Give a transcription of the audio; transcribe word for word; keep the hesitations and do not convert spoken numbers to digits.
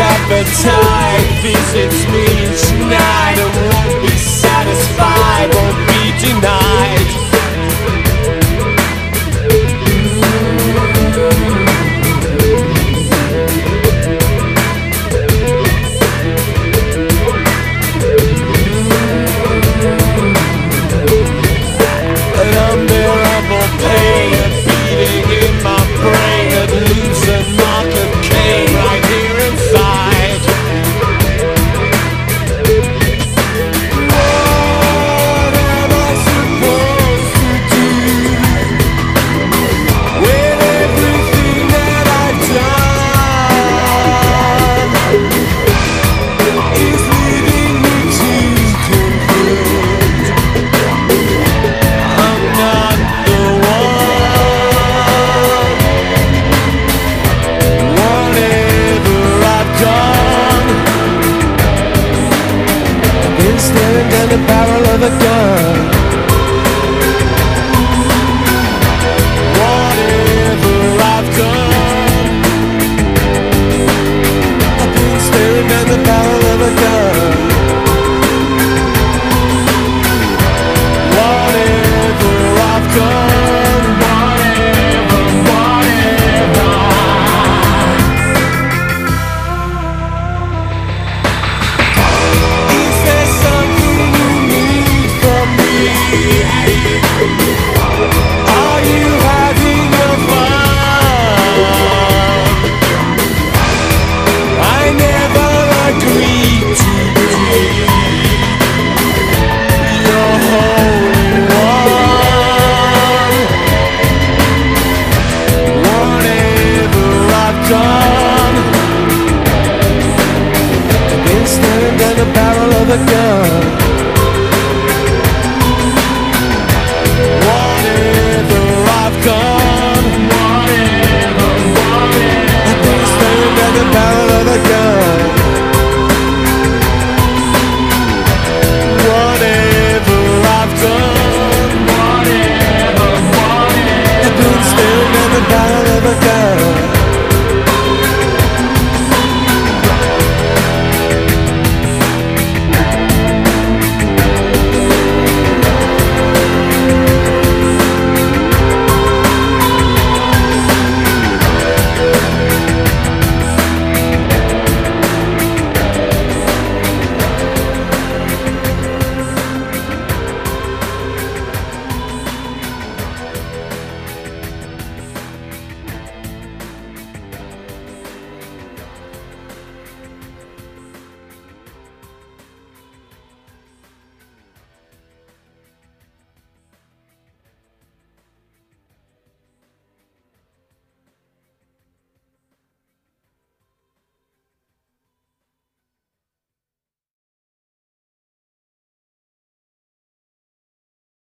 appetite visits me each night and won't be satisfied, won't be denied. An unbearable pain, a beating in my brain that leaves a mark of Cain right here inside. What am I supposed to do with everything that I've done? Is leading me to conclude I'm not the one. Whatever I've done, I've been staring down the barrel of a gun.